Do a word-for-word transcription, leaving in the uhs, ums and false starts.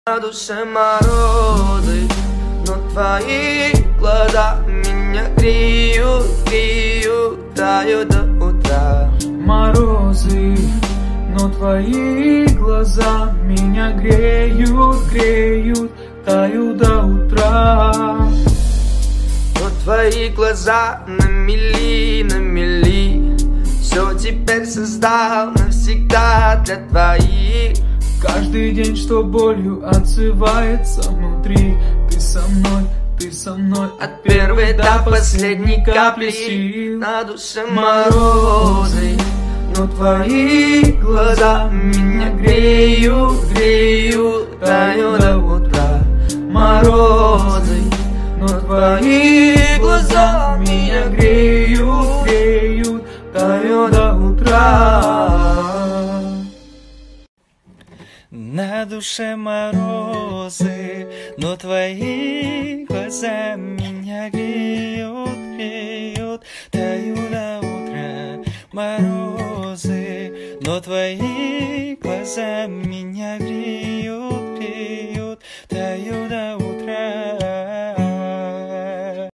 На душе морозы, но твои глаза меня греют, греют, тают до утра. Морозы, но твои глаза меня греют, греют, тают до утра. Но твои глаза на мели, на мели, все теперь создал навсегда для твоих. Каждый день, что болью отзывается внутри. Ты со мной, ты со мной, от первой до последней капли сил. На душе морозы, но твои глаза меня греют, греют, тают до утра. Морозы, но твои глаза меня греют, греют, тают до утра. На душе морозы, но твои глаза меня греют, греют, тают до утра. Морозы, но твои глаза меня греют.